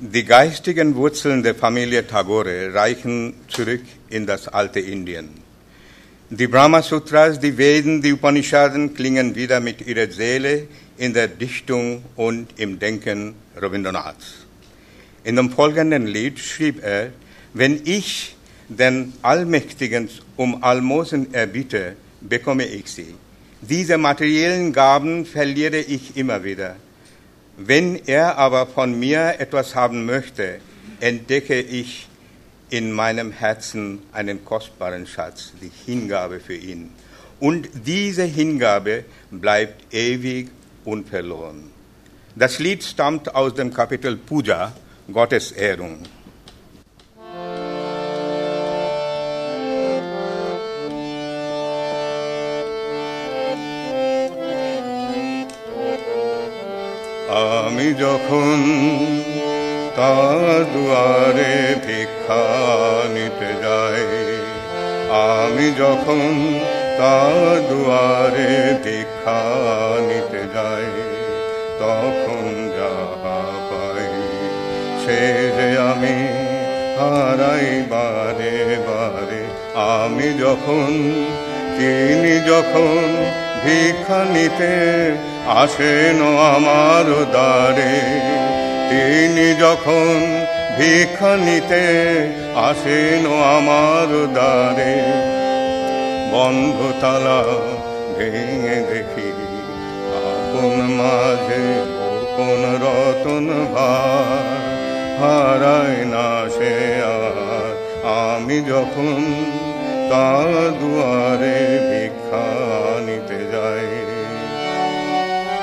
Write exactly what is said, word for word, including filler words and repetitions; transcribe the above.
Die geistigen Wurzeln der Familie Tagore reichen zurück in das alte Indien. Die Brahma Sutras, die Veden, die Upanishaden klingen wieder mit ihrer Seele in der Dichtung und im Denken Rabindranaths. In dem folgenden Lied schrieb er: Wenn ich den Allmächtigen um Almosen erbitte, bekomme ich sie. Diese materiellen Gaben verliere ich immer wieder. Wenn er aber von mir etwas haben möchte, entdecke ich in meinem Herzen einen kostbaren Schatz, die Hingabe für ihn. Und diese Hingabe bleibt ewig unverloren. Das Lied stammt aus dem Kapitel Puja, Gottesehrung. আমি যখন তার দুয়ারে ভিক্ষা নিতে যাই, আমি যখন তার দুয়ারে ভিক্ষা নিতে যাই, তখন যাহা পাই সে যে আমি হারাই বারে বারে। আমি যখন তিনি যখন ভিক্ষা নিতে আসেন আমার দ্বারে, তিনি যখন ভিক্ষা নিতে আসেন আমার দ্বারে, বন্ধ তালা ভেঙে দেখি আপন মাঝে কোন রতন ভার, হারায় না সে আর। আমি যখন তার দুয়ারে ভিক্ষা